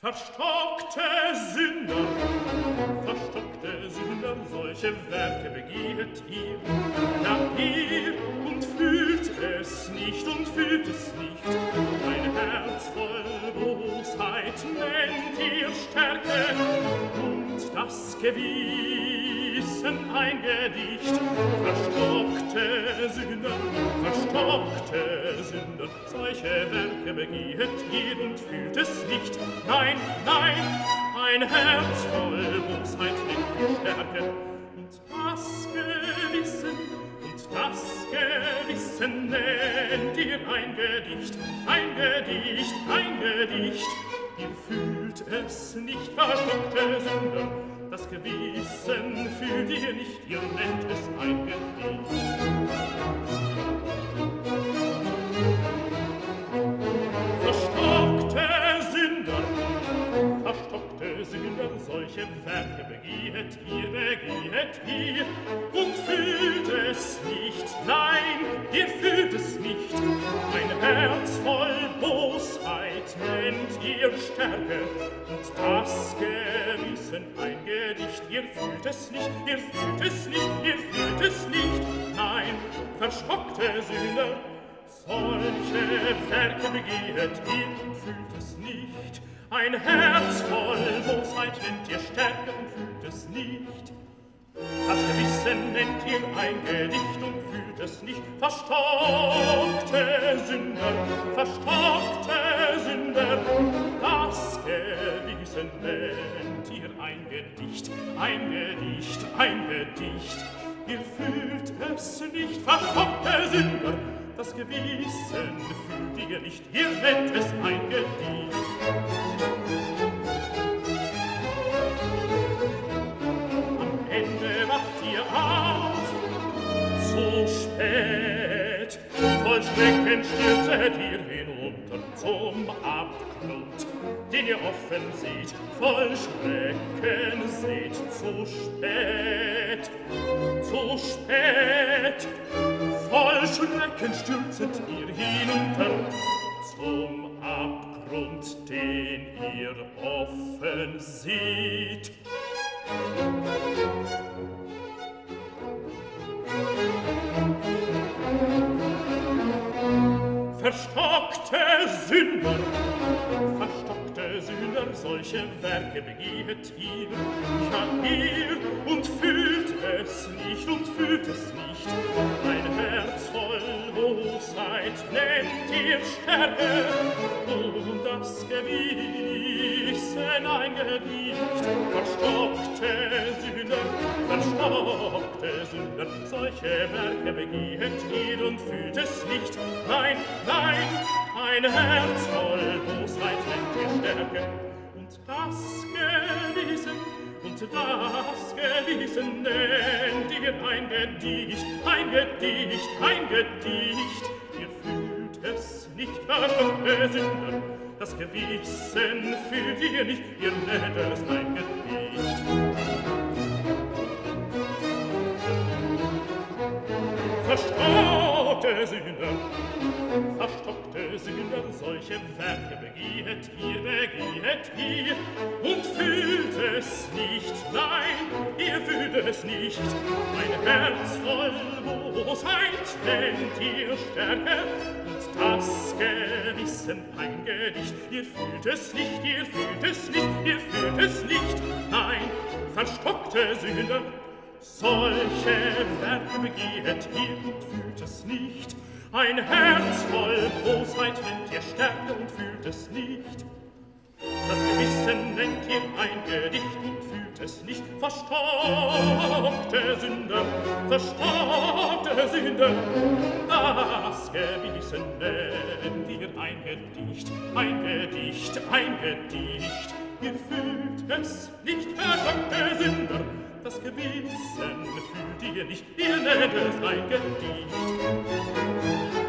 verstockte Sünder, solche Werke begiehet ihr. Ja, ihr und fühlt es nicht, ein Herz voll Bosheit nennt ihr Stärke, und das Gewissen ein Gedicht. Verstockte Sünder, solche Werke begiehet ihr und fühlt es nicht. Nein, nein, ein Herz voll Bosheit nennt ihr Stärke, und das Gewissen nennt ihr ein Gedicht. Ihr fühlt es nicht, verstockte Sünder, das Gewissen fühlt ihr nicht, ihr nennt es ein Gedicht. Verstockte Sünder, solche Werke begiehet ihr, und fühlt es nicht, nein, ihr fühlt es nicht. Ein Herz voll Bosheit nennt ihr Stärke, und das Gewissen ein Gedicht. Ihr fühlt es nicht, nein, verstockte Sünder, solche Werke begiehet ihr und fühlt es nicht. Ein Herz voll Bosheit nennt ihr Stärke und fühlt es nicht. Das Gewissen nennt ihr ein Gedicht und fühlt es nicht. Verstockte Sünder, das Gewissen nennt ihr ein Gedicht. Ihr fühlt es nicht, verstockte Sünder, das Gewissen fühlt ihr nicht, ihr nennt es ein Gedicht. Am Ende wacht ihr auf, so spät, voll Schrecken stürzet ihr hinunter zum Abgrund, den ihr offen seht, voll Schrecken seht, zu spät, voll Schrecken stürzet ihr hinunter zum Abgrund, den ihr offen seht. Verstockte Sünder, solche Werke begiehet ihr, ja ihr, und fühlt es nicht, ein Herz voll Bosheit nennt ihr Stärke, und das Gewissen ein Gedicht. Verstockte Sünder, solche Werke begiehet ihr und fühlt es nicht. Nein, nein, ein Herz voll Bosheit nennt ihr Stärke, und das Gewissen nennt ihr ein Gedicht. Ihr fühlt es nicht, verstockte Sünder, das Gewissen fühlt ihr nicht, ihr nennt es ein Gedicht. Verstockte Sünder, solche Werke begiehet ihr, und fühlt es nicht, nein, ihr fühlt es nicht. Ein Herz voll Bosheit nennt ihr Stärke, und das Gewissen ein Gedicht. Ihr fühlt es nicht, nein, verstockte Sünder, solche Werke begiehet ihr und fühlt es nicht. Ein Herz voll Bosheit nennt ihr Stärke und fühlt es nicht. Das Gewissen nennt ihr ein Gedicht und fühlt es nicht. Verstockte Sünder, das Gewissen nennt ihr ein Gedicht. Ihr fühlt es nicht, verstockte Sünder, das Gewissen fühlt ihr nicht, ihr nennt es ein Gedicht.